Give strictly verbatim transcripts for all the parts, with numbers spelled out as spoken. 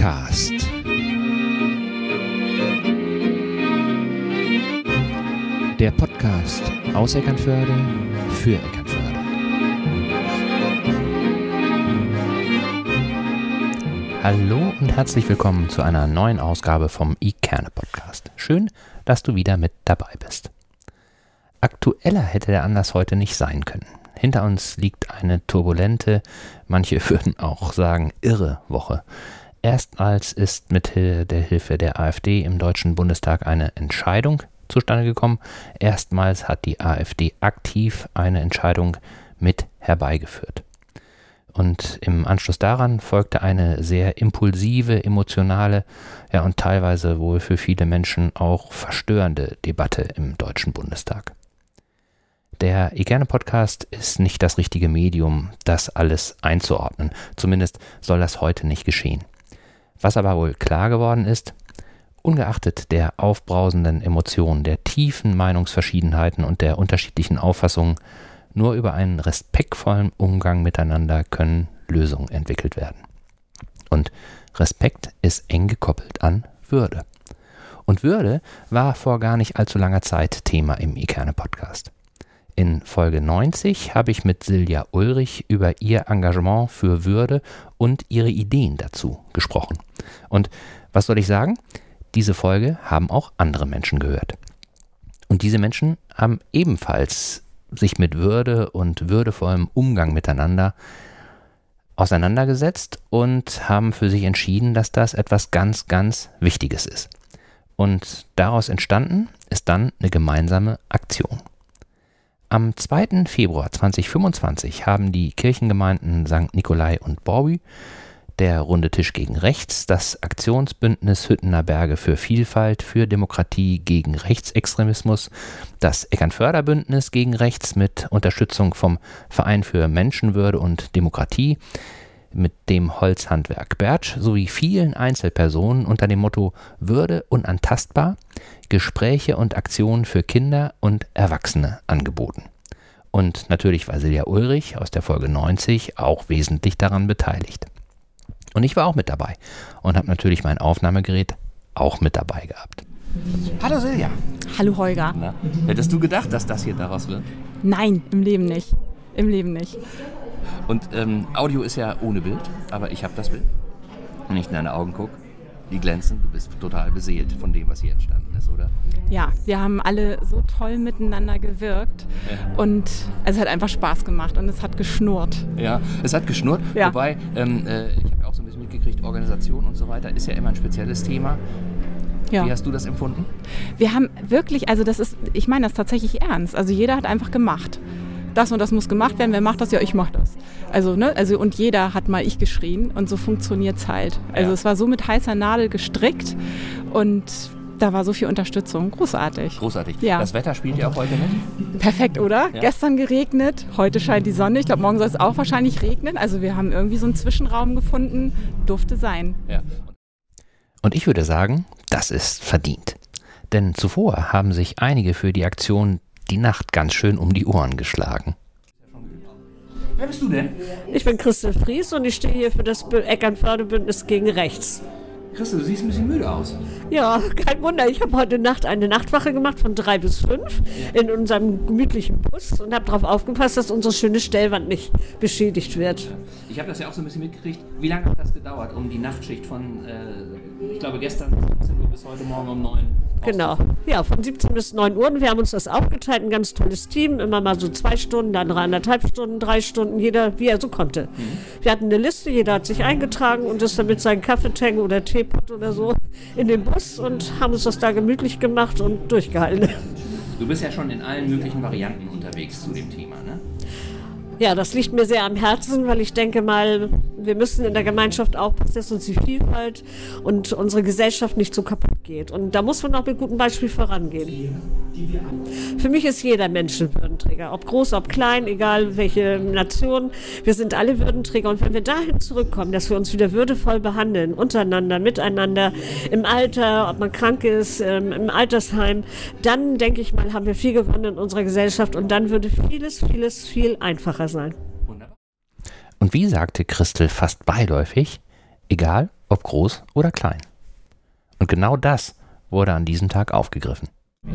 Podcast. Der Podcast aus Eckernförde für Eckernförde. Hallo und herzlich willkommen zu einer neuen Ausgabe vom iKerne-Podcast. Schön, dass du wieder mit dabei bist. Aktueller hätte der Anlass heute nicht sein können. Hinter uns liegt eine turbulente, manche würden auch sagen irre Woche. Erstmals ist mit der Hilfe der AfD im Deutschen Bundestag eine Entscheidung zustande gekommen. Erstmals hat die AfD aktiv eine Entscheidung mit herbeigeführt. Und im Anschluss daran folgte eine sehr impulsive, emotionale, ja und teilweise wohl für viele Menschen auch verstörende Debatte im Deutschen Bundestag. Der iKerne-Podcast ist nicht das richtige Medium, das alles einzuordnen. Zumindest soll das heute nicht geschehen. Was aber wohl klar geworden ist, ungeachtet der aufbrausenden Emotionen, der tiefen Meinungsverschiedenheiten und der unterschiedlichen Auffassungen, nur über einen respektvollen Umgang miteinander können Lösungen entwickelt werden. Und Respekt ist eng gekoppelt an Würde. Und Würde war vor gar nicht allzu langer Zeit Thema im iKerne-Podcast. In Folge neunzig habe ich mit Silja Ulrich über ihr Engagement für Würde und ihre Ideen dazu gesprochen. Und was soll ich sagen? Diese Folge haben auch andere Menschen gehört. Und diese Menschen haben ebenfalls sich mit Würde und würdevollem Umgang miteinander auseinandergesetzt und haben für sich entschieden, dass das etwas ganz, ganz Wichtiges ist. Und daraus entstanden ist dann eine gemeinsame Aktion. Am zweiten Februar zweitausendfünfundzwanzig haben die Kirchengemeinden Sankt Nikolai und Borby, der Runde Tisch gegen Rechts, das Aktionsbündnis Hüttener Berge für Vielfalt, für Demokratie gegen Rechtsextremismus, das Eckernförder-Bündnis gegen Rechts mit Unterstützung vom Verein für Menschenwürde und Demokratie, mit dem Holzhandwerk Bertsch sowie vielen Einzelpersonen unter dem Motto Würde unantastbar Gespräche und Aktionen für Kinder und Erwachsene angeboten. Und natürlich war Silja Ulrich aus der Folge neunzig auch wesentlich daran beteiligt. Und ich war auch mit dabei und habe natürlich mein Aufnahmegerät auch mit dabei gehabt. Hallo Silja. Hallo Holger. Na, hättest du gedacht, dass das hier daraus wird? Nein, im Leben nicht. Im Leben nicht. Und ähm, Audio ist ja ohne Bild, aber ich habe das Bild. Wenn ich in deine Augen gucke, die glänzen, du bist total beseelt von dem, was hier entstanden ist, oder? Ja, wir haben alle so toll miteinander gewirkt ja. und es hat einfach Spaß gemacht und es hat geschnurrt. Ja, es hat geschnurrt, ja. Wobei, ähm, äh, ich habe ja auch so ein bisschen mitgekriegt, Organisation und so weiter ist ja immer ein spezielles Thema. Ja. Wie hast du das empfunden? Wir haben wirklich, also das ist, ich meine das tatsächlich ernst, also jeder hat einfach gemacht. Das und das muss gemacht werden, wer macht das? Ja, ich mach das. Also, ne, also und jeder hat mal ich geschrien und so funktioniert's halt. Also ja. Es war so mit heißer Nadel gestrickt und da war so viel Unterstützung. Großartig. Großartig. Ja. Das Wetter spielt ja auch heute mit. Perfekt, oder? Ja. Gestern geregnet, heute scheint die Sonne. Ich glaube, morgen soll es auch wahrscheinlich regnen. Also wir haben irgendwie so einen Zwischenraum gefunden. Durfte sein. Ja. Und ich würde sagen, das ist verdient. Denn zuvor haben sich einige für die Aktion die Nacht ganz schön um die Ohren geschlagen. Wer bist du denn? Ich bin Christel Fries und ich stehe hier für das Eckernförde-Bündnis gegen Rechts. Christel, du siehst ein bisschen müde aus. Ja, kein Wunder. Ich habe heute Nacht eine Nachtwache gemacht von drei bis fünf in unserem gemütlichen Bus und habe darauf aufgepasst, dass unsere schöne Stellwand nicht beschädigt wird. Ich habe das ja auch so ein bisschen mitgekriegt. Wie lange hat das gedauert, um die Nachtschicht von, äh, ich glaube gestern siebzehn Uhr bis heute Morgen um neun? Genau, ja, von siebzehn bis neun Uhr. Und wir haben uns das aufgeteilt, ein ganz tolles Team. Immer mal so zwei Stunden, dann dreieinhalb Stunden, drei Stunden, jeder wie er so konnte. Mhm. Wir hatten eine Liste, jeder hat sich eingetragen und ist dann mit seinem Kaffeetank oder Teepot oder so in den Bus und haben uns das da gemütlich gemacht und durchgehalten. Du bist ja schon in allen möglichen Varianten unterwegs zu dem Thema, ne? Ja, das liegt mir sehr am Herzen, weil ich denke mal, wir müssen in der Gemeinschaft aufpassen, dass uns die Vielfalt und unsere Gesellschaft nicht so kaputt geht. Und da muss man auch mit gutem Beispiel vorangehen. Für mich ist jeder Mensch ein Würdenträger, ob groß, ob klein, egal welche Nation. Wir sind alle Würdenträger. Und wenn wir dahin zurückkommen, dass wir uns wieder würdevoll behandeln, untereinander, miteinander, im Alter, ob man krank ist, im Altersheim, dann denke ich mal, haben wir viel gewonnen in unserer Gesellschaft und dann würde vieles, vieles viel einfacher sein. Und wie sagte Christel fast beiläufig, egal ob groß oder klein. Und genau das wurde an diesem Tag aufgegriffen.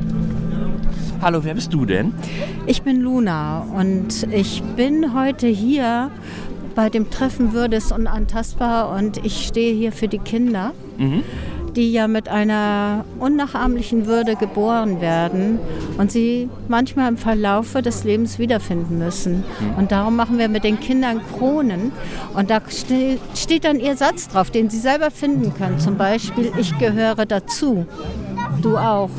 Hallo, wer bist du denn? Ich bin Luna und ich bin heute hier bei dem Treffen Würde ist unantastbar und ich stehe hier für die Kinder, mhm. die ja mit einer unnachahmlichen Würde geboren werden und sie manchmal im Verlaufe des Lebens wiederfinden müssen. Mhm. Und darum machen wir mit den Kindern Kronen und da ste- steht dann ihr Satz drauf, den sie selber finden können. Zum Beispiel, ich gehöre dazu, du auch.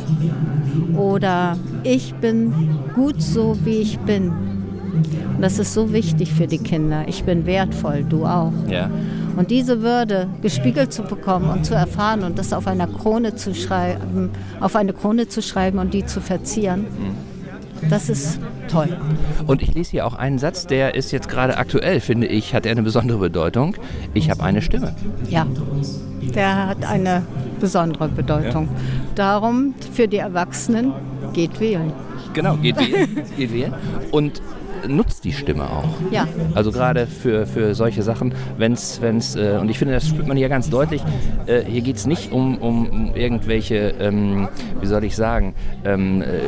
Oder ich bin gut so, wie ich bin. Und das ist so wichtig für die Kinder. Ich bin wertvoll, du auch. Ja. Und diese Würde gespiegelt zu bekommen und zu erfahren und das auf einer Krone zu schreiben, auf eine Krone zu schreiben und die zu verzieren, das ist toll. Und ich lese hier auch einen Satz, der ist jetzt gerade aktuell, finde ich, hat er eine besondere Bedeutung. Ich habe eine Stimme. Ja, der hat eine besondere Bedeutung. Ja. Darum, für die Erwachsenen, geht wählen. Genau, geht wählen. geht wählen. Und nutzt die Stimme auch. Ja. Also gerade für, für solche Sachen, wenn es, äh, und ich finde, das spürt man hier ganz deutlich, äh, hier geht es nicht um, um, um irgendwelche, ähm, wie soll ich sagen, ähm, äh,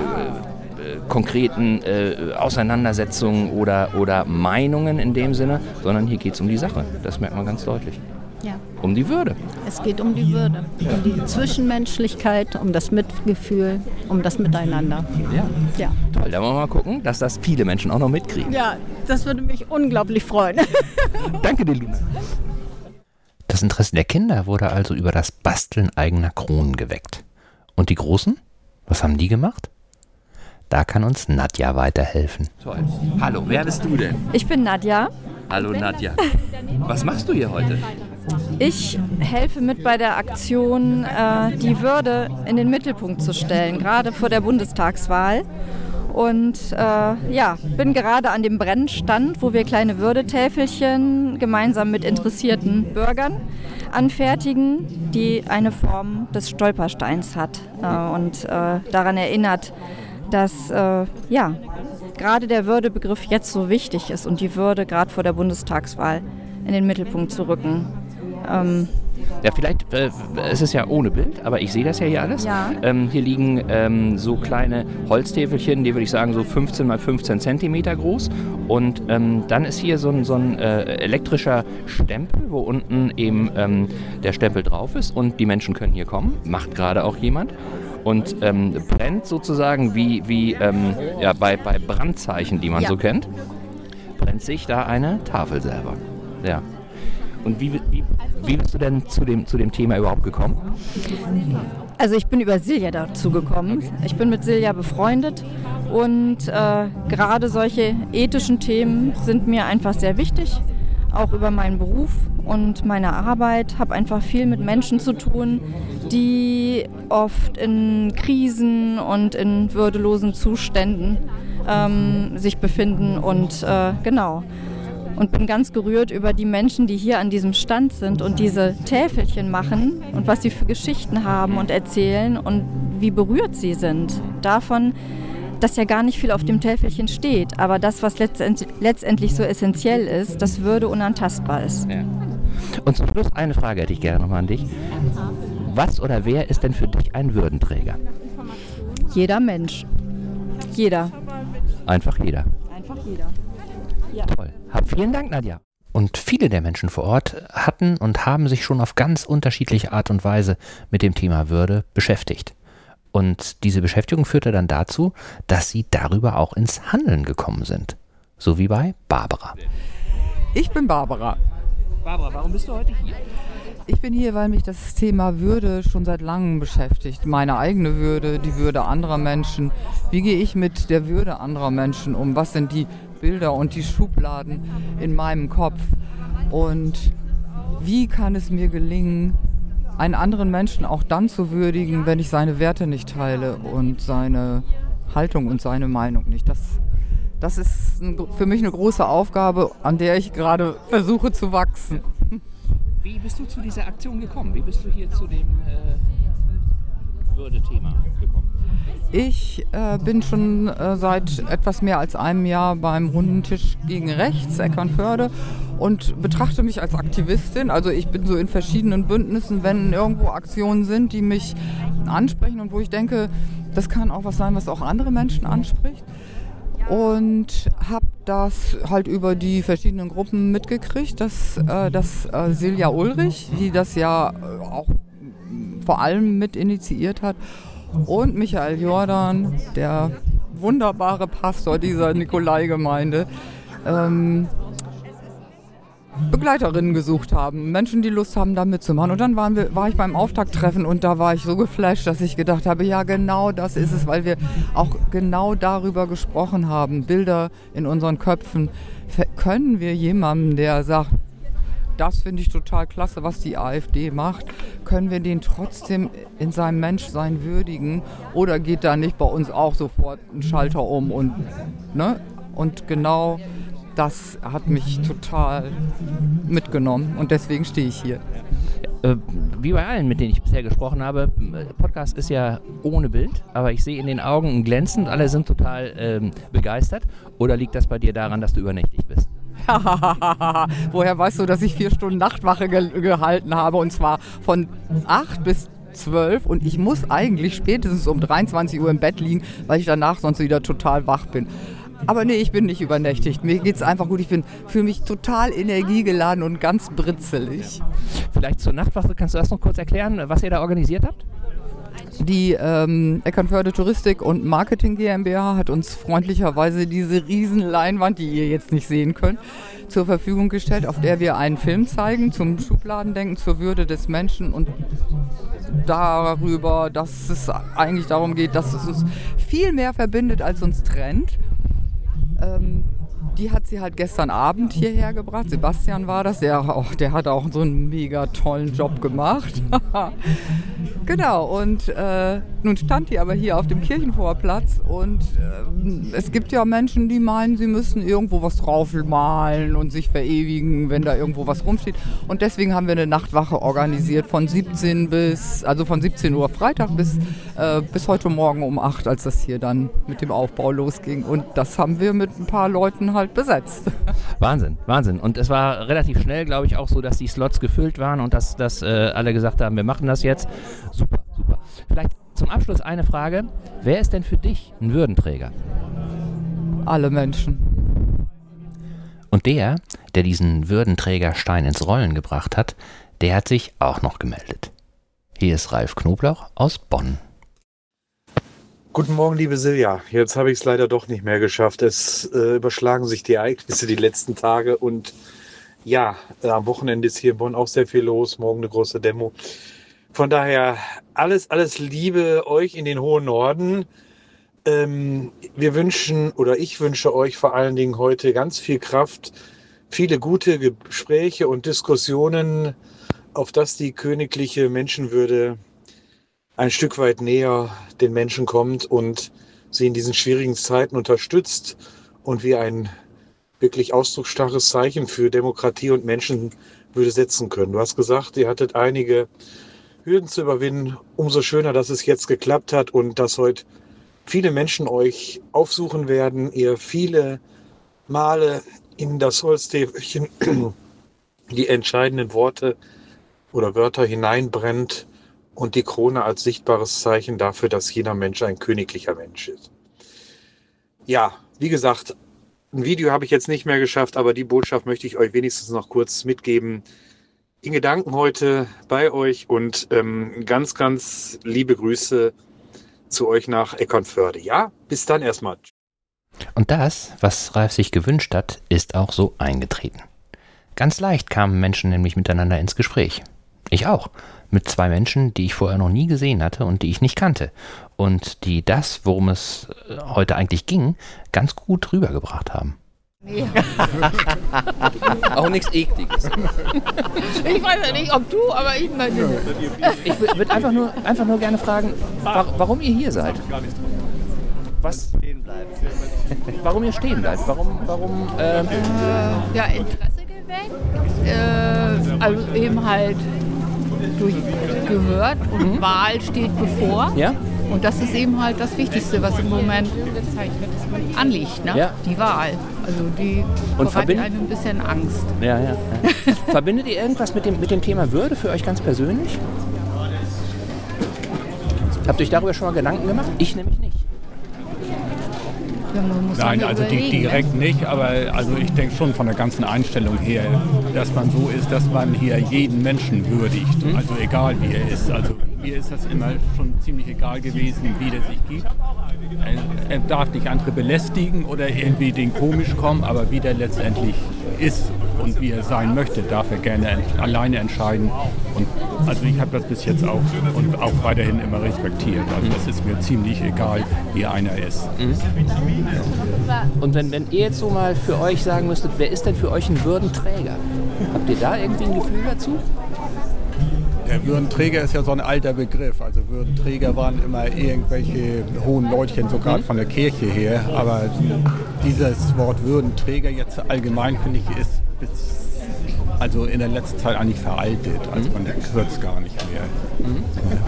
konkreten äh, Auseinandersetzungen oder, oder Meinungen in dem Sinne, sondern hier geht es um die Sache. Das merkt man ganz deutlich. Ja. Um die Würde. Es geht um die Würde, um die Zwischenmenschlichkeit, um das Mitgefühl, um das Miteinander. Ja. Ja. Toll, da wollen wir mal gucken, dass das viele Menschen auch noch mitkriegen. Ja, das würde mich unglaublich freuen. Danke dir, Luna. Das Interesse der Kinder wurde also über das Basteln eigener Kronen geweckt. Und die Großen? Was haben die gemacht? Da kann uns Nadja weiterhelfen. Toll. Hallo, wer bist du denn? Ich bin Nadja. Hallo Nadja. Was machst du hier heute? Ich helfe mit bei der Aktion, äh, die Würde in den Mittelpunkt zu stellen, gerade vor der Bundestagswahl. Und äh, ja, bin gerade an dem Brennstand, wo wir kleine Würdetäfelchen gemeinsam mit interessierten Bürgern anfertigen, die eine Form des Stolpersteins hat äh, und äh, daran erinnert, dass äh, ja, gerade der Würdebegriff jetzt so wichtig ist und die Würde gerade vor der Bundestagswahl in den Mittelpunkt zu rücken. Ähm, Ja, vielleicht, äh, es ist ja ohne Bild, aber ich sehe das ja hier alles. Ja. Ähm, hier liegen ähm, so kleine Holztäfelchen, die würde ich sagen so fünfzehn mal fünfzehn Zentimeter groß. Und ähm, dann ist hier so ein, so ein äh, elektrischer Stempel, wo unten eben ähm, der Stempel drauf ist und die Menschen können hier kommen, macht gerade auch jemand. Und ähm, brennt sozusagen wie, wie ähm, ja, bei, bei Brandzeichen, die man ja. so kennt, brennt sich da eine Tafel selber. Ja. Und wie, wie, wie bist du denn zu dem, zu dem Thema überhaupt gekommen? Also ich bin über Silja dazu gekommen. Okay. Ich bin mit Silja befreundet und äh, gerade solche ethischen Themen sind mir einfach sehr wichtig, auch über meinen Beruf und meine Arbeit. Habe einfach viel mit Menschen zu tun, die oft in Krisen und in würdelosen Zuständen ähm, sich befinden und äh, genau. Und bin ganz gerührt über die Menschen, die hier an diesem Stand sind und diese Täfelchen machen und was sie für Geschichten haben und erzählen und wie berührt sie sind. Davon, dass ja gar nicht viel auf dem Täfelchen steht, aber das, was letztend, letztendlich so essentiell ist, dass Würde unantastbar ist. Ja. Und zum Schluss eine Frage hätte ich gerne nochmal an dich. Was oder wer ist denn für dich ein Würdenträger? Jeder Mensch. Jeder. Einfach jeder. Einfach jeder. Ja. Toll. Hab vielen Dank, Nadja. Und viele der Menschen vor Ort hatten und haben sich schon auf ganz unterschiedliche Art und Weise mit dem Thema Würde beschäftigt. Und diese Beschäftigung führte dann dazu, dass sie darüber auch ins Handeln gekommen sind. So wie bei Barbara. Ich bin Barbara. Barbara, warum bist du heute hier? Ich bin hier, weil mich das Thema Würde schon seit langem beschäftigt. Meine eigene Würde, die Würde anderer Menschen. Wie gehe ich mit der Würde anderer Menschen um? Was sind die Bilder und die Schubladen in meinem Kopf? Und wie kann es mir gelingen, einen anderen Menschen auch dann zu würdigen, wenn ich seine Werte nicht teile und seine Haltung und seine Meinung nicht? Das, das ist für mich eine große Aufgabe, an der ich gerade versuche zu wachsen. Wie bist du zu dieser Aktion gekommen? Wie bist du hier zu dem... Äh Würde-Thema gekommen? Ich äh, bin schon äh, seit etwas mehr als einem Jahr beim Runden Tisch gegen Rechts, Eckernförde, und betrachte mich als Aktivistin. Also ich bin so in verschiedenen Bündnissen, wenn irgendwo Aktionen sind, die mich ansprechen und wo ich denke, das kann auch was sein, was auch andere Menschen anspricht. Und habe das halt über die verschiedenen Gruppen mitgekriegt, dass, äh, dass äh, Silja Ulrich, die das ja äh, auch vor allem mit initiiert hat, und Michael Jordan, der wunderbare Pastor dieser Nikolai-Gemeinde, ähm, Begleiterinnen gesucht haben, Menschen, die Lust haben, da mitzumachen. Und dann waren wir, war ich beim Auftakttreffen und da war ich so geflasht, dass ich gedacht habe, ja genau das ist es, weil wir auch genau darüber gesprochen haben. Bilder in unseren Köpfen. Können wir jemandem, der sagt, das finde ich total klasse, was die AfD macht, können wir den trotzdem in seinem Menschsein würdigen? Oder geht da nicht bei uns auch sofort ein Schalter um? Und, ne? Und genau das hat mich total mitgenommen und deswegen stehe ich hier. Äh, wie bei allen, mit denen ich bisher gesprochen habe, Podcast ist ja ohne Bild, aber ich sehe in den Augen ein Glänzen, alle sind total ähm, begeistert. Oder liegt das bei dir daran, dass du übernächtig bist? Woher weißt du, dass ich vier Stunden Nachtwache ge- gehalten habe, und zwar von acht bis zwölf, und ich muss eigentlich spätestens um dreiundzwanzig Uhr im Bett liegen, weil ich danach sonst wieder total wach bin. Aber nee, ich bin nicht übernächtigt. Mir geht's einfach gut. Ich bin fühle mich total energiegeladen und ganz britzelig. Vielleicht zur Nachtwache, kannst du das noch kurz erklären, was ihr da organisiert habt? Die ähm, Eckernförde Touristik und Marketing GmbH hat uns freundlicherweise diese riesen Leinwand, die ihr jetzt nicht sehen könnt, zur Verfügung gestellt, auf der wir einen Film zeigen zum Schubladendenken, zur Würde des Menschen und darüber, dass es eigentlich darum geht, dass es uns viel mehr verbindet, als uns trennt. Ähm, die hat sie halt gestern Abend hierher gebracht. Sebastian war das. Der, auch, der hat auch so einen mega tollen Job gemacht. Genau, und äh, nun stand die aber hier auf dem Kirchenvorplatz und äh, es gibt ja Menschen, die meinen, sie müssen irgendwo was draufmalen und sich verewigen, wenn da irgendwo was rumsteht. Und deswegen haben wir eine Nachtwache organisiert von siebzehn bis, also von siebzehn Uhr Freitag bis, äh, bis heute Morgen um acht, als das hier dann mit dem Aufbau losging. Und das haben wir mit ein paar Leuten halt besetzt. Wahnsinn, Wahnsinn. Und es war relativ schnell, glaube ich, auch so, dass die Slots gefüllt waren und dass, dass äh, alle gesagt haben, wir machen das jetzt. Super, super. Vielleicht zum Abschluss eine Frage. Wer ist denn für dich ein Würdenträger? Alle Menschen. Und der, der diesen Würdenträgerstein ins Rollen gebracht hat, der hat sich auch noch gemeldet. Hier ist Ralf Knoblauch aus Bonn. Guten Morgen, liebe Silja. Jetzt habe ich es leider doch nicht mehr geschafft. Es äh, überschlagen sich die Ereignisse die letzten Tage und ja, äh, am Wochenende ist hier in Bonn auch sehr viel los. Morgen eine große Demo. Von daher alles, alles Liebe euch in den hohen Norden. Ähm, wir wünschen oder ich wünsche euch vor allen Dingen heute ganz viel Kraft, viele gute Gespräche und Diskussionen, auf dass die königliche Menschenwürde ein Stück weit näher den Menschen kommt und sie in diesen schwierigen Zeiten unterstützt und wir ein wirklich ausdrucksstarkes Zeichen für Demokratie und Menschenwürde setzen können. Du hast gesagt, ihr hattet einige Hürden zu überwinden. Umso schöner, dass es jetzt geklappt hat und dass heute viele Menschen euch aufsuchen werden, ihr viele Male in das Holztäfelchen die entscheidenden Worte oder Wörter hineinbrennt und die Krone als sichtbares Zeichen dafür, dass jeder Mensch ein königlicher Mensch ist. Ja, wie gesagt, ein Video habe ich jetzt nicht mehr geschafft, aber die Botschaft möchte ich euch wenigstens noch kurz mitgeben. In Gedanken heute bei euch und ähm, ganz, ganz liebe Grüße zu euch nach Eckernförde. Ja, bis dann erstmal. Und das, was Ralf sich gewünscht hat, ist auch so eingetreten. Ganz leicht kamen Menschen nämlich miteinander ins Gespräch. Ich auch. Mit zwei Menschen, die ich vorher noch nie gesehen hatte und die ich nicht kannte. Und die das, worum es heute eigentlich ging, ganz gut rübergebracht haben. Nee. Auch nichts Ekliges. Ich weiß ja nicht, ob du, aber ich meine. Ich würde einfach nur, einfach nur gerne fragen, wa- warum ihr hier seid. Was? Warum ihr stehen bleibt. Warum, warum, ähm, Äh, ja, Interesse geweckt. Äh, also eben halt durchgehört und mhm. Wahl steht bevor. Ja. Und das ist eben halt das Wichtigste, was im Moment anliegt, ne? Ja. Die Wahl. Also die und bereitet einem ein bisschen Angst. Ja, ja, ja. Verbindet ihr irgendwas mit dem, mit dem Thema Würde für euch ganz persönlich? Habt ihr euch darüber schon mal Gedanken gemacht? Ich nämlich nicht. Ja, man muss Nein, also die, direkt ne? nicht, aber also ich denke schon von der ganzen Einstellung her, dass man so ist, dass man hier jeden Menschen würdigt, mhm. also egal wie er ist. Also mir ist das immer schon ziemlich egal gewesen, wie der sich gibt. Er, er darf nicht andere belästigen oder irgendwie den komisch kommen, aber wie der letztendlich ist und wie er sein möchte, darf er gerne ent- alleine entscheiden. Und also ich habe das bis jetzt auch und auch weiterhin immer respektiert. Also das ist mir ziemlich egal, wie einer ist. Mhm. Und wenn, wenn ihr jetzt so mal für euch sagen müsstet, wer ist denn für euch ein Würdenträger? Habt ihr da irgendwie ein Gefühl dazu? Der Würdenträger ist ja so ein alter Begriff. Also Würdenträger waren immer irgendwelche hohen Leutchen, sogar mhm. von der Kirche her. Aber dieses Wort Würdenträger jetzt allgemein, finde ich, ist bis, also in der letzten Zeit eigentlich veraltet. Also man hört es gar nicht mehr. Mhm.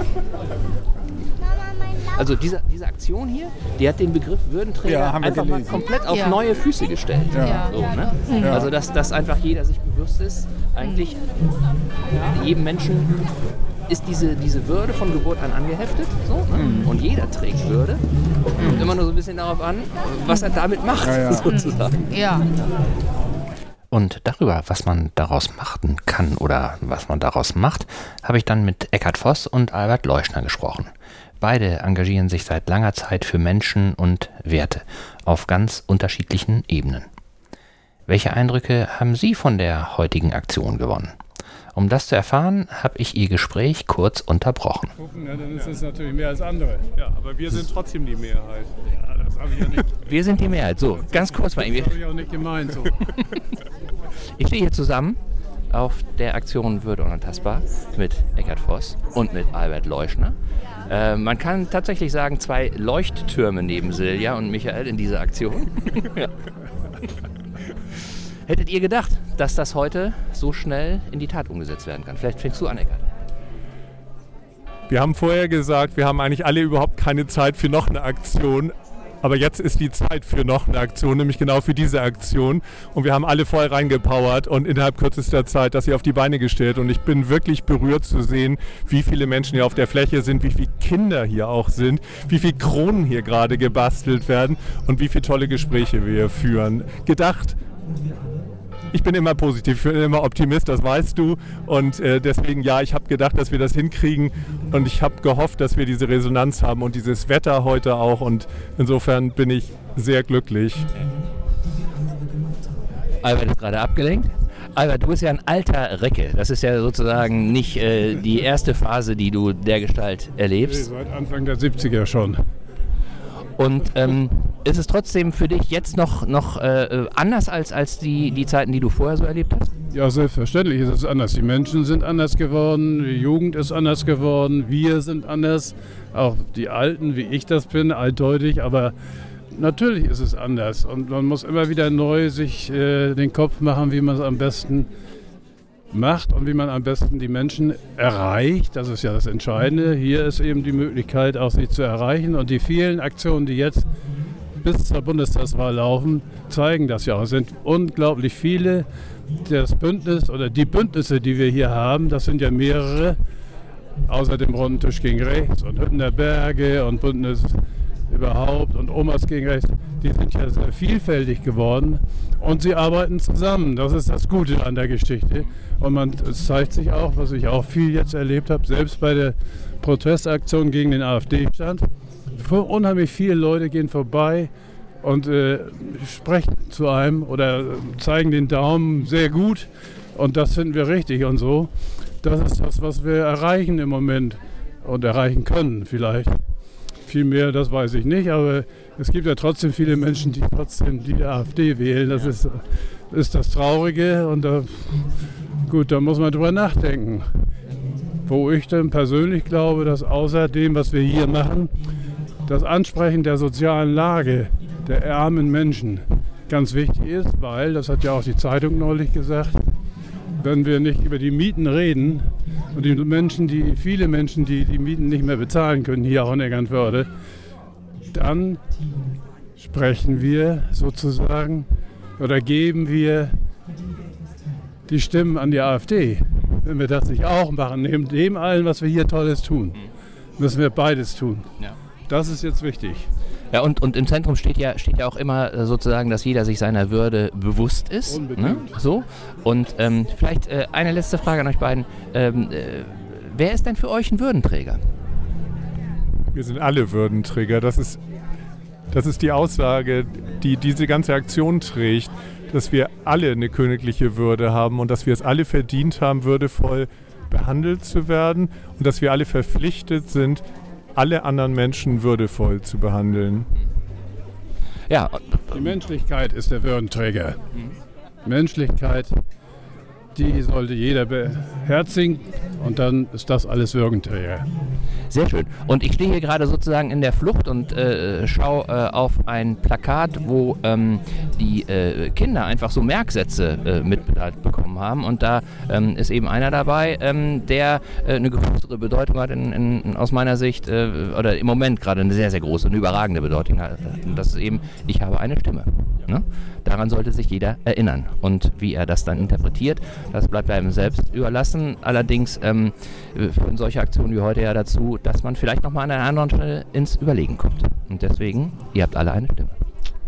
Also diese, diese Aktion hier, die hat den Begriff Würdenträger ja, einfach mal komplett auf ja. neue Füße gestellt. Ja. So, ne? ja. Also dass, dass einfach jeder sich bewusst ist, eigentlich jedem Menschen ist diese, diese Würde von Geburt an angeheftet. So, ne? mhm. Und jeder trägt Würde. Kommt immer nur so ein bisschen darauf an, was er damit macht, ja, ja. sozusagen. Ja. Und darüber, was man daraus machen kann oder was man daraus macht, habe ich dann mit Eckhard Voss und Albert Leuschner gesprochen. Beide engagieren sich seit langer Zeit für Menschen und Werte auf ganz unterschiedlichen Ebenen. Welche Eindrücke haben Sie von der heutigen Aktion gewonnen? Um das zu erfahren, habe ich Ihr Gespräch kurz unterbrochen. Ja, dann ist es natürlich mehr als andere. Ja, aber wir sind trotzdem die Mehrheit. Ja, das habe ich ja nicht. Wir sind die Mehrheit. So, ganz kurz mal. Das habe ich auch nicht gemeint. So. Ich stehe hier zusammen auf der Aktion Würde unantastbar mit Eckhard Voss und mit Albert Leuschner. Äh, man kann tatsächlich sagen, zwei Leuchttürme neben Silja und Michael in dieser Aktion. Ja. Hättet ihr gedacht, dass das heute so schnell in die Tat umgesetzt werden kann? Vielleicht fängst du an, Eckhard. Wir haben vorher gesagt, wir haben eigentlich alle überhaupt keine Zeit für noch eine Aktion. Aber jetzt ist die Zeit für noch eine Aktion, nämlich genau für diese Aktion. Und wir haben alle voll reingepowert und innerhalb kürzester Zeit das hier auf die Beine gestellt. Und ich bin wirklich berührt zu sehen, wie viele Menschen hier auf der Fläche sind, wie viele Kinder hier auch sind, wie viele Kronen hier gerade gebastelt werden und wie viele tolle Gespräche wir hier führen. Gedacht, ich bin immer positiv, ich bin immer Optimist, das weißt du. Und äh, deswegen, ja, ich habe gedacht, dass wir das hinkriegen. Und ich habe gehofft, dass wir diese Resonanz haben und dieses Wetter heute auch. Und insofern bin ich sehr glücklich. Albert ist gerade abgelenkt. Albert, du bist ja ein alter Recke. Das ist ja sozusagen nicht äh, die erste Phase, die du dergestalt erlebst. Nee, seit Anfang der siebziger schon. Und ähm, ist es trotzdem für dich jetzt noch, noch äh, anders als, als die, die Zeiten, die du vorher so erlebt hast? Ja, selbstverständlich ist es anders. Die Menschen sind anders geworden, die Jugend ist anders geworden, wir sind anders. Auch die Alten, wie ich das bin, altdeutig, aber natürlich ist es anders. Und man muss immer wieder neu sich äh, den Kopf machen, wie man es am besten macht und wie man am besten die Menschen erreicht. Das ist ja das Entscheidende. Hier ist eben die Möglichkeit, auch sie zu erreichen. Und die vielen Aktionen, die jetzt bis zur Bundestagswahl laufen, zeigen das ja auch. Es sind unglaublich viele. Das Bündnis oder die Bündnisse, die wir hier haben, das sind ja mehrere, außer dem Runden Tisch gegen Rechts und Hüttener Berge und Bündnis überhaupt und Omas gegen Rechts, die sind ja sehr vielfältig geworden und sie arbeiten zusammen. Das ist das Gute an der Geschichte. Und man, es zeigt sich auch, was ich auch viel jetzt erlebt habe, selbst bei der Protestaktion gegen den AfD-Stand. Unheimlich viele Leute gehen vorbei und äh, sprechen zu einem oder zeigen den Daumen sehr gut. Und das finden wir richtig und so. Das ist das, was wir erreichen im Moment und erreichen können vielleicht. Viel mehr, das weiß ich nicht, aber es gibt ja trotzdem viele Menschen, die trotzdem die AfD wählen. Das ist, ist das Traurige und da, gut, da muss man drüber nachdenken. Wo ich dann persönlich glaube, dass außer dem, was wir hier machen, das Ansprechen der sozialen Lage der armen Menschen ganz wichtig ist, weil, das hat ja auch die Zeitung neulich gesagt, wenn wir nicht über die Mieten reden, und die Menschen, die, viele Menschen, die die Mieten nicht mehr bezahlen können, hier auch in Eckernförde, dann sprechen wir sozusagen oder geben wir die Stimmen an die AfD. Wenn wir das nicht auch machen, neben dem allen, was wir hier Tolles tun, müssen wir beides tun. Ja. Das ist jetzt wichtig. Ja, und, und im Zentrum steht ja, steht ja auch immer äh, sozusagen, dass jeder sich seiner Würde bewusst ist. Unbedingt. Ne? So. Und ähm, vielleicht äh, eine letzte Frage an euch beiden. Ähm, äh, wer ist denn für euch ein Würdenträger? Wir sind alle Würdenträger. Das ist, das ist die Aussage, die diese ganze Aktion trägt, dass wir alle eine königliche Würde haben und dass wir es alle verdient haben, würdevoll behandelt zu werden und dass wir alle verpflichtet sind, alle anderen Menschen würdevoll zu behandeln. Ja. Die Menschlichkeit ist der Würdenträger. Mhm. Menschlichkeit, die sollte jeder beherzigen und dann ist das alles Würdenträger. Sehr schön. Und ich stehe hier gerade sozusagen in der Flucht und äh, schaue äh, auf ein Plakat, wo ähm, die äh, Kinder einfach so Merksätze äh, mitbeteiligt bekommen haben. Und da ähm, ist eben einer dabei, ähm, der äh, eine größere Bedeutung hat, in, in, aus meiner Sicht, äh, oder im Moment gerade eine sehr, sehr große, eine überragende Bedeutung hat. Und das ist eben, ich habe eine Stimme. Ne? Daran sollte sich jeder erinnern. Und wie er das dann interpretiert, das bleibt einem selbst überlassen. Allerdings ähm, führen solche Aktionen wie heute ja dazu, dass man vielleicht nochmal an einer anderen Stelle ins Überlegen kommt. Und deswegen, ihr habt alle eine Stimme.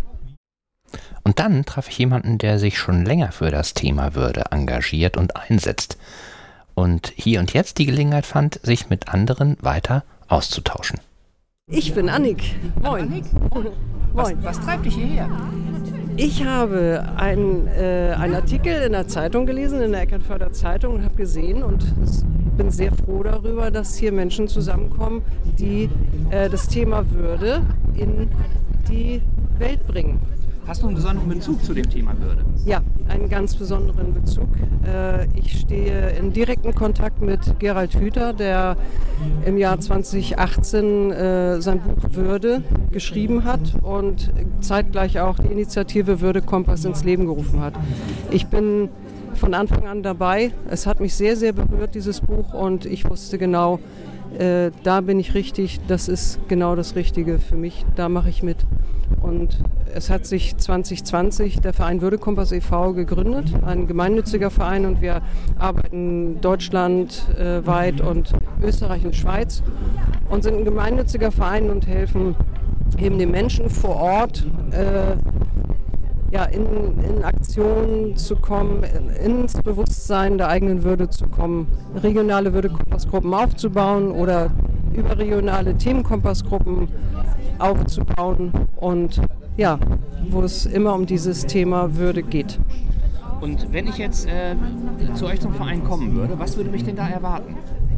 Und dann traf ich jemanden, der sich schon länger für das Thema Würde engagiert und einsetzt. Und hier und jetzt die Gelegenheit fand, sich mit anderen weiter auszutauschen. Ich bin Annik. Moin. Annik? Moin. Was, was treibt dich hierher? Ich habe ein, äh, einen Artikel in der Zeitung gelesen, in der Eckernförder Zeitung, und habe gesehen und bin sehr froh darüber, dass hier Menschen zusammenkommen, die äh, das Thema Würde in die Welt bringen. Hast du einen besonderen Bezug zu dem Thema Würde? Ja, einen ganz besonderen Bezug. Äh, ich stehe in direktem Kontakt mit Gerald Hüther, der im Jahr zwanzig achtzehn äh, sein Buch Würde geschrieben hat und zeitgleich auch die Initiative Würde Kompass ins Leben gerufen hat. Ich bin von Anfang an dabei. Es hat mich sehr, sehr berührt, dieses Buch, und ich wusste genau, äh, da bin ich richtig, das ist genau das Richtige für mich, da mache ich mit. Und es hat sich zwanzig zwanzig der Verein Würde Kompass e V gegründet, ein gemeinnütziger Verein, und wir arbeiten deutschlandweit und Österreich und Schweiz und sind ein gemeinnütziger Verein und helfen eben den Menschen vor Ort äh, ja, in, in Aktion zu kommen, ins Bewusstsein der eigenen Würde zu kommen, regionale Würde-Kompassgruppen aufzubauen oder überregionale Themenkompassgruppen aufzubauen, und ja, wo es immer um dieses Thema Würde geht. Und wenn ich jetzt äh, zu euch zum Verein kommen würde, was würde mich denn da erwarten?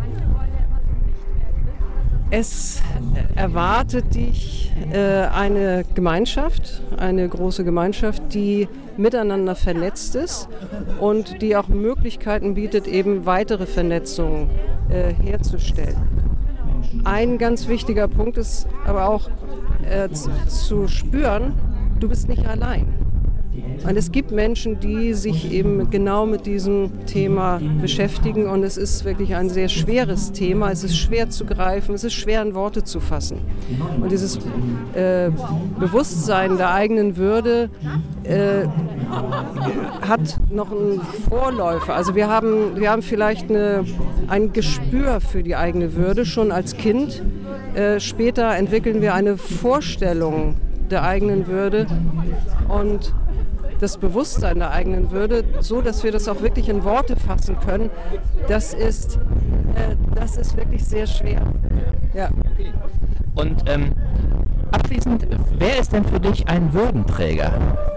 Es erwartet dich äh, eine Gemeinschaft, eine große Gemeinschaft, die miteinander vernetzt ist und die auch Möglichkeiten bietet, eben weitere Vernetzungen äh, herzustellen. Ein ganz wichtiger Punkt ist aber auch äh, zu, zu spüren, du bist nicht allein. Und es gibt Menschen, die sich eben genau mit diesem Thema beschäftigen, und es ist wirklich ein sehr schweres Thema. Es ist schwer zu greifen, es ist schwer in Worte zu fassen. Und dieses äh, Bewusstsein der eigenen Würde äh, hat noch einen Vorläufer. Also wir haben, wir haben vielleicht eine, ein Gespür für die eigene Würde schon als Kind. Äh, später entwickeln wir eine Vorstellung der eigenen Würde und das Bewusstsein der eigenen Würde, so dass wir das auch wirklich in Worte fassen können, das ist, äh, das ist wirklich sehr schwer. Ja. Okay. Und ähm, abschließend, wer ist denn für dich ein Würdenträger?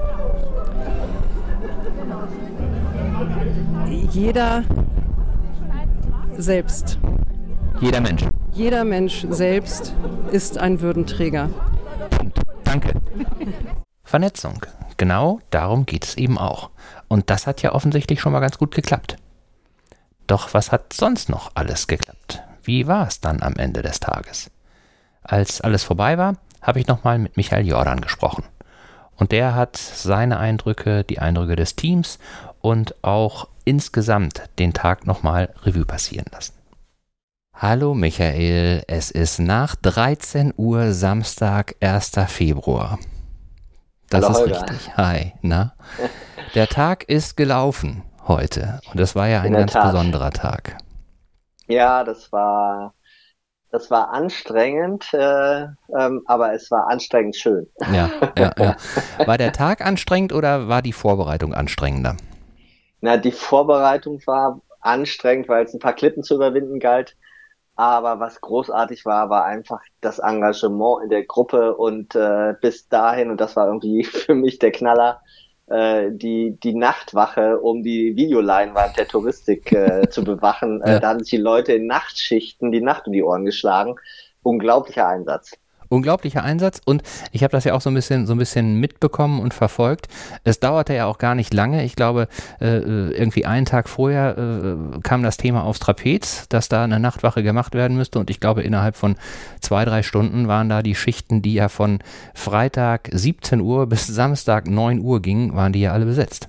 Jeder selbst. Jeder Mensch. Jeder Mensch selbst ist ein Würdenträger. Danke. Vernetzung. Genau darum geht es eben auch. Und das hat ja offensichtlich schon mal ganz gut geklappt. Doch was hat sonst noch alles geklappt? Wie war es dann am Ende des Tages? Als alles vorbei war, habe ich nochmal mit Michael Jordan gesprochen. Und der hat seine Eindrücke, die Eindrücke des Teams und auch insgesamt den Tag nochmal Revue passieren lassen. Hallo Michael, es ist nach dreizehn Uhr Samstag, erster Februar. Das Hallo, ist Holger. richtig. Hi, na? Der Tag ist gelaufen heute und das war ja ein In der ganz Tat. besonderer Tag. Ja, das war, das war anstrengend, äh, ähm, aber es war anstrengend schön. Ja, ja, ja. War der Tag anstrengend oder war die Vorbereitung anstrengender? Na, die Vorbereitung war anstrengend, weil es ein paar Klippen zu überwinden galt. Aber was großartig war, war einfach das Engagement in der Gruppe und äh, bis dahin, und das war irgendwie für mich der Knaller, äh, die, die Nachtwache, um die Videoleinwand der Touristik äh, zu bewachen. Ja. Äh, da haben sich die Leute in Nachtschichten die Nacht um die Ohren geschlagen. Unglaublicher Einsatz. Unglaublicher Einsatz und ich habe das ja auch so ein bisschen so ein bisschen mitbekommen und verfolgt. Es dauerte ja auch gar nicht lange. Ich glaube, äh, irgendwie einen Tag vorher äh, kam das Thema aufs Trapez, dass da eine Nachtwache gemacht werden müsste und ich glaube, innerhalb von zwei, drei Stunden waren da die Schichten, die ja von Freitag siebzehn Uhr bis Samstag neun Uhr gingen, waren die ja alle besetzt.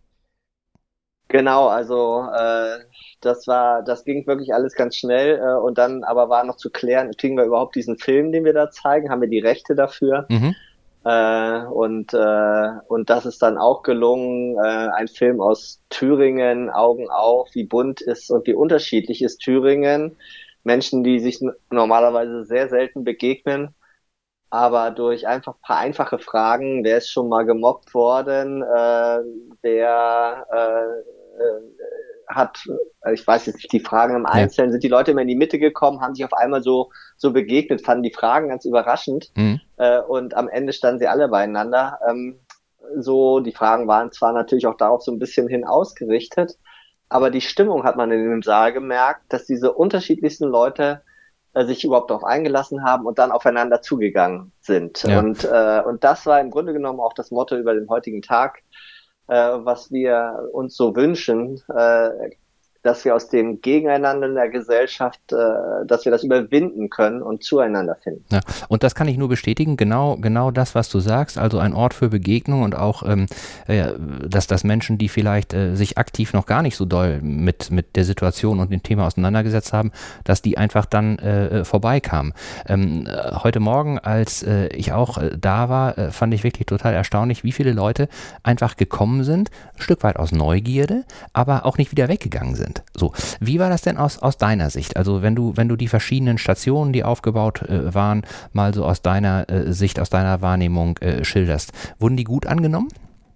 Genau, also äh, das war, das ging wirklich alles ganz schnell äh, und dann aber war noch zu klären, kriegen wir überhaupt diesen Film, den wir da zeigen, haben wir die Rechte dafür? Mhm. Äh, und äh, und das ist dann auch gelungen, äh, ein Film aus Thüringen, Augen auf, wie bunt ist und wie unterschiedlich ist Thüringen. Menschen, die sich n- normalerweise sehr selten begegnen, aber durch einfach ein paar einfache Fragen, wer ist schon mal gemobbt worden, äh, wer äh, äh, hat, ich weiß jetzt nicht, die Fragen im Einzelnen, sind die Leute immer in die Mitte gekommen, haben sich auf einmal so so begegnet, fanden die Fragen ganz überraschend Mhm. äh, und am Ende standen sie alle beieinander. Ähm, so, die Fragen waren zwar natürlich auch darauf so ein bisschen hin ausgerichtet, aber die Stimmung hat man in dem Saal gemerkt, dass diese unterschiedlichsten Leute äh, sich überhaupt darauf eingelassen haben und dann aufeinander zugegangen sind. Ja. Und, äh, und das war im Grunde genommen auch das Motto über den heutigen Tag, äh, was wir uns so wünschen, äh, dass wir aus dem Gegeneinander in der Gesellschaft, äh, dass wir das überwinden können und zueinander finden. Ja, und das kann ich nur bestätigen, genau, genau das, was du sagst, also ein Ort für Begegnung und auch, ähm, äh, dass, dass Menschen, die vielleicht äh, sich aktiv noch gar nicht so doll mit, mit der Situation und dem Thema auseinandergesetzt haben, dass die einfach dann äh, vorbeikamen. Ähm, äh, heute Morgen, als äh, ich auch äh, da war, äh, fand ich wirklich total erstaunlich, wie viele Leute einfach gekommen sind, ein Stück weit aus Neugierde, aber auch nicht wieder weggegangen sind. So, wie war das denn aus, aus deiner Sicht? Also wenn du, wenn du die verschiedenen Stationen, die aufgebaut äh, waren, mal so aus deiner äh, Sicht, aus deiner Wahrnehmung äh, schilderst, wurden die gut angenommen?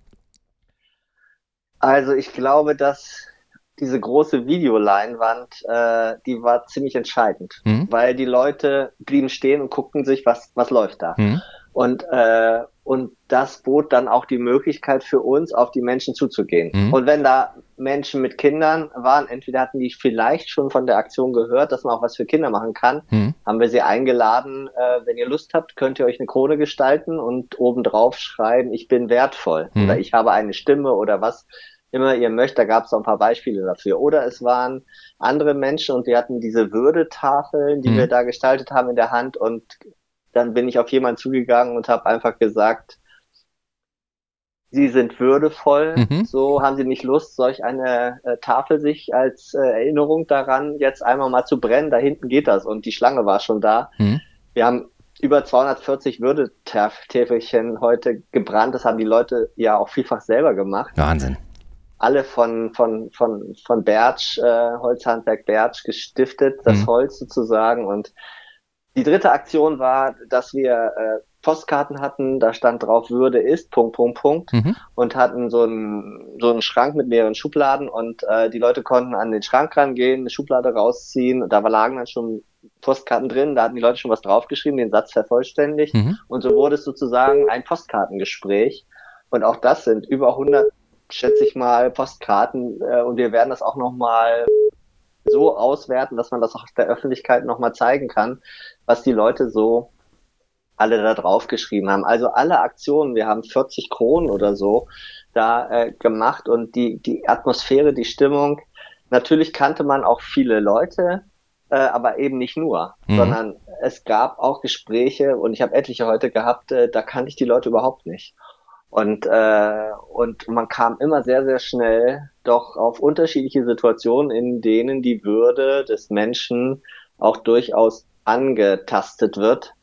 Also ich glaube, dass diese große Videoleinwand, äh, die war ziemlich entscheidend, Mhm. weil die Leute blieben stehen und guckten sich, was was läuft da. Mhm. Und äh, und das bot dann auch die Möglichkeit für uns, auf die Menschen zuzugehen. Mhm. Und wenn da Menschen mit Kindern waren, entweder hatten die vielleicht schon von der Aktion gehört, dass man auch was für Kinder machen kann, Mhm. haben wir sie eingeladen, äh, wenn ihr Lust habt, könnt ihr euch eine Krone gestalten und obendrauf schreiben, ich bin wertvoll Mhm. oder ich habe eine Stimme oder was immer ihr möchtet. Da gab es auch ein paar Beispiele dafür. Oder es waren andere Menschen und die hatten diese Würdetafeln, die Mhm. wir da gestaltet haben, in der Hand und dann bin ich auf jemanden zugegangen und habe einfach gesagt, Sie sind würdevoll, Mhm. so haben Sie nicht Lust, solch eine äh, Tafel sich als äh, Erinnerung daran jetzt einmal mal zu brennen, da hinten geht das und die Schlange war schon da. Mhm. Wir haben über zweihundertvierzig Würdetäfelchen heute gebrannt, das haben die Leute ja auch vielfach selber gemacht. Wahnsinn. Alle von von von von Bertsch, äh, Holzhandwerk Bertsch gestiftet, das Mhm. Holz sozusagen. Und die dritte Aktion war, dass wir äh, Postkarten hatten, da stand drauf Würde ist, Punkt, Punkt, Punkt, Mhm. und hatten so einen so einen Schrank mit mehreren Schubladen und äh, die Leute konnten an den Schrank rangehen, eine Schublade rausziehen und da lagen dann schon Postkarten drin, da hatten die Leute schon was draufgeschrieben, den Satz vervollständigt Mhm. und so wurde es sozusagen ein Postkartengespräch und auch das sind über hundert, schätze ich mal, Postkarten äh, und wir werden das auch nochmal so auswerten, dass man das auch der Öffentlichkeit nochmal zeigen kann, was die Leute so alle da drauf geschrieben haben. Also alle Aktionen, wir haben vierzig Kronen oder so da äh, gemacht und die die Atmosphäre, die Stimmung, natürlich kannte man auch viele Leute, äh, aber eben nicht nur, Mhm. sondern es gab auch Gespräche und ich habe etliche heute gehabt, äh, da kannte ich die Leute überhaupt nicht. Und, äh, und man kam immer sehr, sehr schnell doch auf unterschiedliche Situationen, in denen die Würde des Menschen auch durchaus angetastet wird.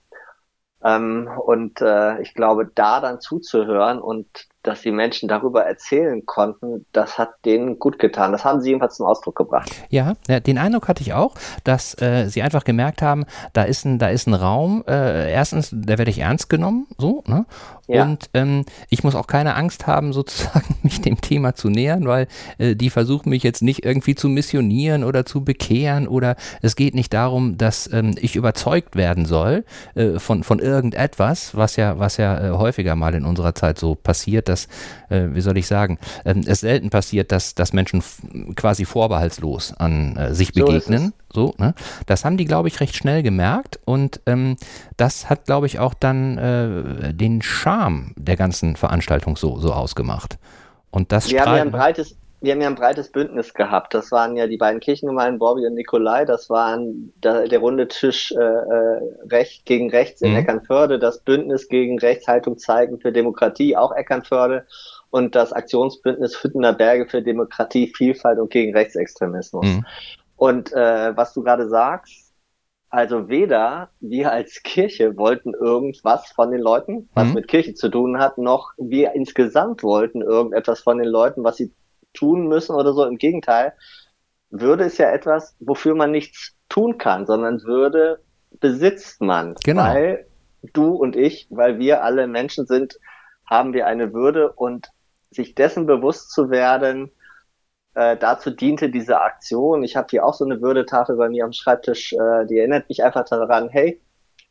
Ähm, und äh, ich glaube, da dann zuzuhören und dass die Menschen darüber erzählen konnten, das hat denen gut getan. Das haben sie jedenfalls zum Ausdruck gebracht. Ja, ja, den Eindruck hatte ich auch, dass äh, sie einfach gemerkt haben, da ist ein, da ist ein Raum, äh, erstens, da werde ich ernst genommen, so, ne? Ja. Und ähm, ich muss auch keine Angst haben, sozusagen mich dem Thema zu nähern, weil äh, die versuchen mich jetzt nicht irgendwie zu missionieren oder zu bekehren, oder es geht nicht darum, dass ähm, ich überzeugt werden soll äh, von, von irgendetwas, was ja, was ja äh, häufiger mal in unserer Zeit so passiert, dass, äh, wie soll ich sagen, äh, es selten passiert, dass, dass Menschen f- quasi vorbehaltslos an äh, sich So begegnen. So, ne? Das haben die, glaube ich, recht schnell gemerkt, und ähm, das hat, glaube ich, auch dann äh, den Charme der ganzen Veranstaltung so, so ausgemacht. Und das Wir haben ja strahlt- ein breites, wir haben ja ein breites Bündnis gehabt. Das waren ja die beiden Kirchengemeinden, Bobby und Nikolai. Das waren der, der runde Tisch äh, äh, Recht gegen Rechts in Mhm. Eckernförde, das Bündnis gegen Rechtshaltung zeigen für Demokratie, auch Eckernförde, und das Aktionsbündnis Hüttener Berge für Demokratie, Vielfalt und gegen Rechtsextremismus. Mhm. Und äh, was du gerade sagst, also weder wir als Kirche wollten irgendwas von den Leuten, was Mhm. mit Kirche zu tun hat, noch wir insgesamt wollten irgendetwas von den Leuten, was sie tun müssen oder so. Im Gegenteil, Würde ist ja etwas, wofür man nichts tun kann, sondern Würde besitzt man. Genau. Weil du und ich, weil wir alle Menschen sind, haben wir eine Würde, und sich dessen bewusst zu werden, äh, dazu diente diese Aktion. Ich habe hier auch so eine Würdetafel bei mir am Schreibtisch, äh, die erinnert mich einfach daran, hey,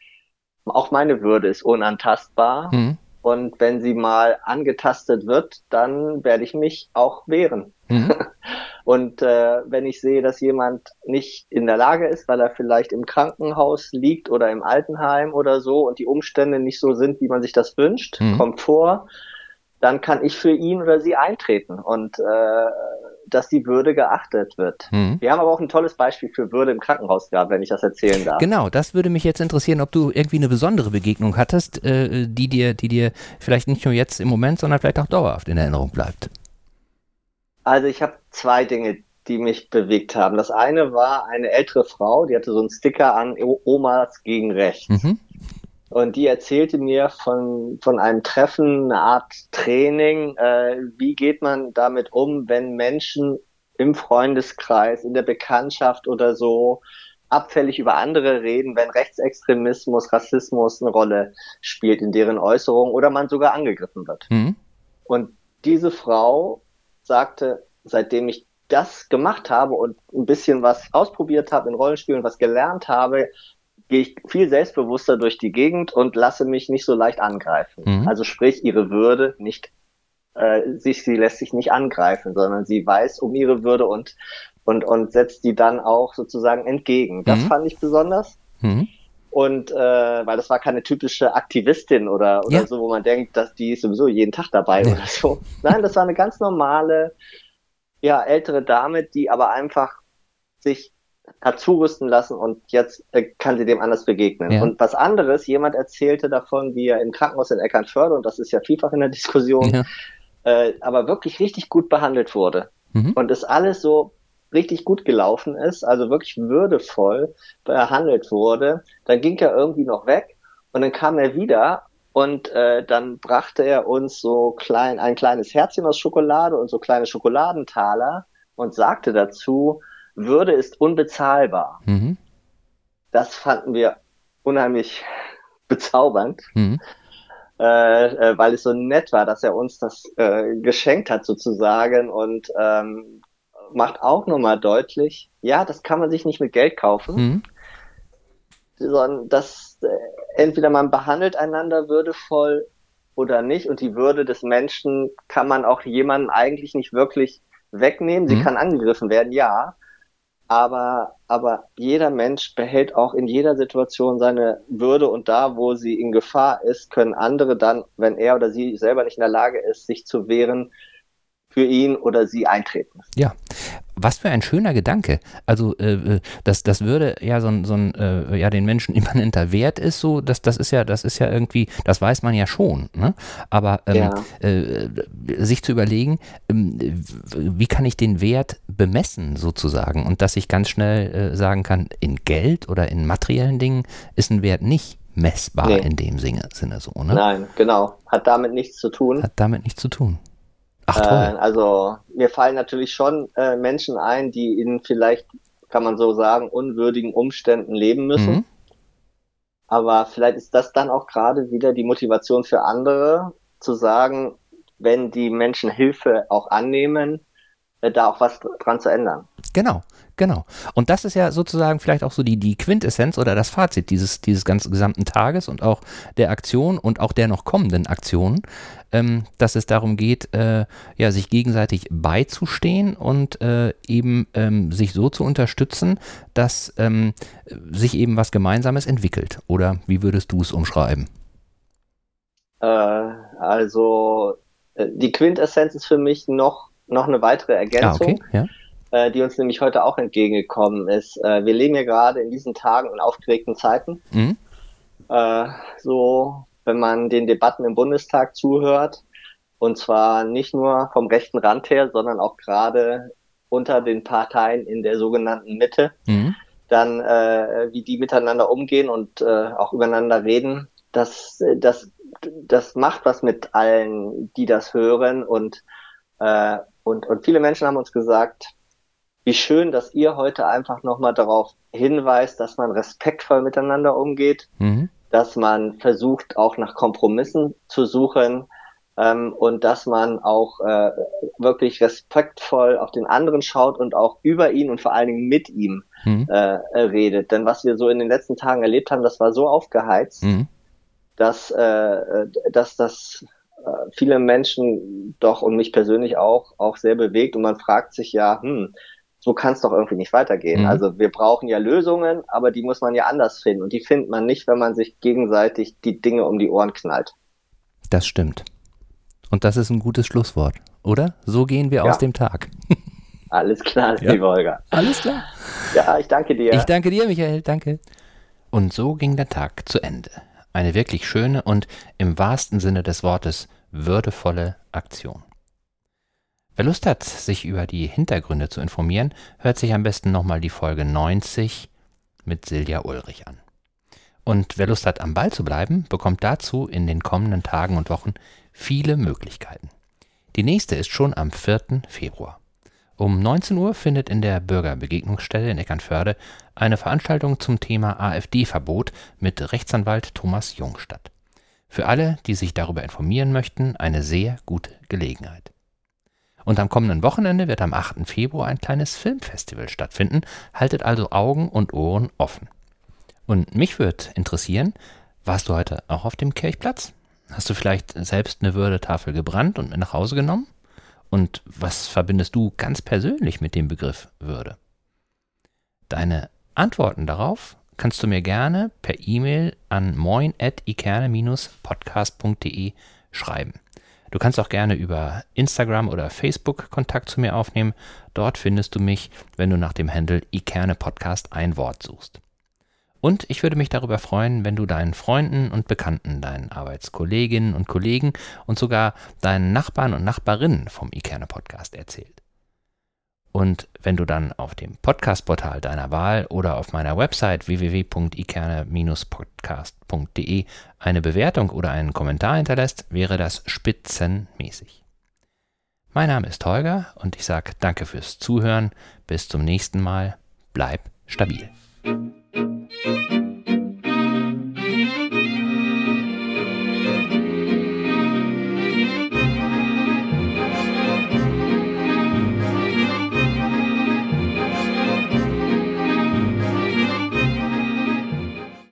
auch meine Würde ist unantastbar. Mhm. Und wenn sie mal angetastet wird, dann werde ich mich auch wehren. Mhm. Und äh, wenn ich sehe, dass jemand nicht in der Lage ist, weil er vielleicht im Krankenhaus liegt oder im Altenheim oder so und die Umstände nicht so sind, wie man sich das wünscht, Mhm. kommt vor, dann kann ich für ihn oder sie eintreten, und äh, dass die Würde geachtet wird. Mhm. Wir haben aber auch ein tolles Beispiel für Würde im Krankenhaus gehabt, wenn ich das erzählen darf. Genau, das würde mich jetzt interessieren, ob du irgendwie eine besondere Begegnung hattest, äh, die dir, die dir vielleicht nicht nur jetzt im Moment, sondern vielleicht auch dauerhaft in Erinnerung bleibt. Also ich habe zwei Dinge, die mich bewegt haben. Das eine war eine ältere Frau, die hatte so einen Sticker an, O- Omas gegen Rechts. Mhm. Und die erzählte mir von, von einem Treffen, eine Art Training, äh, wie geht man damit um, wenn Menschen im Freundeskreis, in der Bekanntschaft oder so abfällig über andere reden, wenn Rechtsextremismus, Rassismus eine Rolle spielt in deren Äußerungen oder man sogar angegriffen wird. Mhm. Und diese Frau sagte, seitdem ich das gemacht habe und ein bisschen was ausprobiert habe in Rollenspielen, was gelernt habe, gehe ich viel selbstbewusster durch die Gegend und lasse mich nicht so leicht angreifen. Mhm. Also sprich, ihre Würde nicht, äh, sich, sie lässt sich nicht angreifen, sondern sie weiß um ihre Würde und, und, und setzt die dann auch sozusagen entgegen. Das Mhm. fand ich besonders. Mhm. Und äh, weil das war keine typische Aktivistin oder, oder Ja. so, wo man denkt, dass die ist sowieso jeden Tag dabei Ja. oder so. Nein, das war eine ganz normale, ja, ältere Dame, die aber einfach sich hat zurüsten lassen, und jetzt äh, kann sie dem anders begegnen. Ja. Und was anderes, jemand erzählte davon, wie er im Krankenhaus in Eckernförde, und das ist ja vielfach in der Diskussion, Ja. äh, aber wirklich richtig gut behandelt wurde. Mhm. Und es alles so richtig gut gelaufen ist, also wirklich würdevoll behandelt wurde. Dann ging er irgendwie noch weg, und dann kam er wieder, und äh, dann brachte er uns so klein ein kleines Herzchen aus Schokolade und so kleine Schokoladentaler und sagte dazu, Würde ist unbezahlbar. Mhm. Das fanden wir unheimlich bezaubernd, Mhm. äh, äh, weil es so nett war, dass er uns das äh, geschenkt hat sozusagen, und ähm, macht auch nochmal deutlich, ja, das kann man sich nicht mit Geld kaufen, Mhm. sondern dass äh, entweder man behandelt einander würdevoll oder nicht, und die Würde des Menschen kann man auch jemandem eigentlich nicht wirklich wegnehmen. Sie Mhm. kann angegriffen werden, ja, aber aber jeder Mensch behält auch in jeder Situation seine Würde, und da, wo sie in Gefahr ist, können andere dann, wenn er oder sie selber nicht in der Lage ist, sich zu wehren, für ihn oder sie eintreten müssen. Ja, was für ein schöner Gedanke. Also äh, das, das würde ja so ein, so ein äh, ja den Menschen immanenter Wert ist so, das, das ist ja, das ist ja irgendwie, das weiß man ja schon, ne? Aber ähm, Ja. äh, sich zu überlegen, ähm, wie kann ich den Wert bemessen sozusagen und dass ich ganz schnell äh, sagen kann, in Geld oder in materiellen Dingen ist ein Wert nicht messbar Nee. in dem Sinne, Sinne so, ne? Nein, genau. Hat damit nichts zu tun. Hat damit nichts zu tun. Ach Äh, toll. also mir fallen natürlich schon äh, Menschen ein, die in vielleicht, kann man so sagen, unwürdigen Umständen leben müssen. Mhm. Aber vielleicht ist das dann auch gerade wieder die Motivation für andere, zu sagen, wenn die Menschen Hilfe auch annehmen, äh, da auch was dran zu ändern. Genau, genau. Und das ist ja sozusagen vielleicht auch so die, die Quintessenz oder das Fazit dieses, dieses ganzen gesamten Tages und auch der Aktion und auch der noch kommenden Aktionen, ähm, dass es darum geht, äh, ja, sich gegenseitig beizustehen und äh, eben ähm, sich so zu unterstützen, dass ähm, sich eben was Gemeinsames entwickelt. Oder wie würdest du es umschreiben? Äh, also äh, die Quintessenz ist für mich noch, noch eine weitere Ah, Ergänzung. okay, ja. äh, die uns nämlich heute auch entgegengekommen ist. Äh, wir leben ja gerade in diesen Tagen in aufgeregten Zeiten. Mhm. Äh, so, wenn man den Debatten im Bundestag zuhört, und zwar nicht nur vom rechten Rand her, sondern auch gerade unter den Parteien in der sogenannten Mitte, Mhm. dann äh, wie die miteinander umgehen und äh, auch übereinander reden, das, das, das macht was mit allen, die das hören. Und, äh, und, und viele Menschen haben uns gesagt, wie schön, dass ihr heute einfach nochmal darauf hinweist, dass man respektvoll miteinander umgeht, Mhm. dass man versucht, auch nach Kompromissen zu suchen, ähm, und dass man auch äh, wirklich respektvoll auf den anderen schaut und auch über ihn und vor allen Dingen mit ihm Mhm. äh, redet. Denn was wir so in den letzten Tagen erlebt haben, das war so aufgeheizt, Mhm. dass, äh, dass das äh, viele Menschen doch und mich persönlich auch, auch sehr bewegt. Und man fragt sich ja, hm, so kann es doch irgendwie nicht weitergehen. Mhm. Also wir brauchen ja Lösungen, aber die muss man ja anders finden. Und die findet man nicht, wenn man sich gegenseitig die Dinge um die Ohren knallt. Das stimmt. Und das ist ein gutes Schlusswort, oder? So gehen wir Ja. aus dem Tag. Alles klar, Ja. liebe Holger. Alles klar. Ja, ich danke dir. Ich danke dir, Michael, danke. Und so ging der Tag zu Ende. Eine wirklich schöne und im wahrsten Sinne des Wortes würdevolle Aktion. Wer Lust hat, sich über die Hintergründe zu informieren, hört sich am besten nochmal die Folge neunzig mit Silja Ulrich an. Und wer Lust hat, am Ball zu bleiben, bekommt dazu in den kommenden Tagen und Wochen viele Möglichkeiten. Die nächste ist schon am vierten Februar. Um neunzehn Uhr findet in der Bürgerbegegnungsstelle in Eckernförde eine Veranstaltung zum Thema AfD-Verbot mit Rechtsanwalt Thomas Jung statt. Für alle, die sich darüber informieren möchten, eine sehr gute Gelegenheit. Und am kommenden Wochenende wird am achten Februar ein kleines Filmfestival stattfinden, haltet also Augen und Ohren offen. Und mich würde interessieren, warst du heute auch auf dem Kirchplatz? Hast du vielleicht selbst eine Würdetafel gebrannt und mit nach Hause genommen? Und was verbindest du ganz persönlich mit dem Begriff Würde? Deine Antworten darauf kannst du mir gerne per E-Mail an moin at ikerne dash podcast punkt de schreiben. Du kannst auch gerne über Instagram oder Facebook Kontakt zu mir aufnehmen. Dort findest du mich, wenn du nach dem Handle ikerne Podcast ein Wort suchst. Und ich würde mich darüber freuen, wenn du deinen Freunden und Bekannten, deinen Arbeitskolleginnen und Kollegen und sogar deinen Nachbarn und Nachbarinnen vom Ikerne Podcast erzählst. Und wenn du dann auf dem Podcast-Portal deiner Wahl oder auf meiner Website w w w punkt ikerne dash podcast punkt de eine Bewertung oder einen Kommentar hinterlässt, wäre das spitzenmäßig. Mein Name ist Holger und ich sage danke fürs Zuhören. Bis zum nächsten Mal. Bleib stabil.